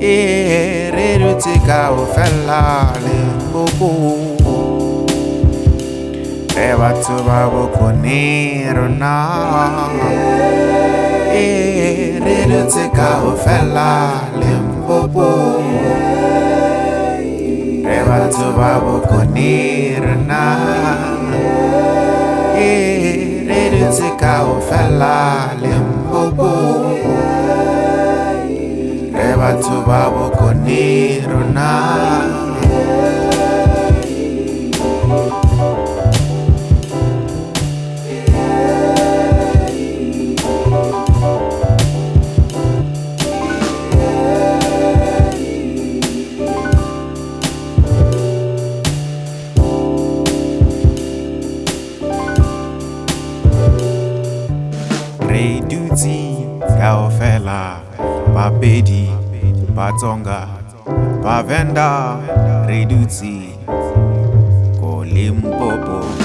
re dutse ka ho fella Limpopo re batho ba bokone rona re dutse ka ho fella Limpopo re batho ba bokone rona re dutse ka ho fella Limpopo re batho ba bokone rona re dutse kaofela Bapedi Batsonga Bavenda re dutse ko Limpopo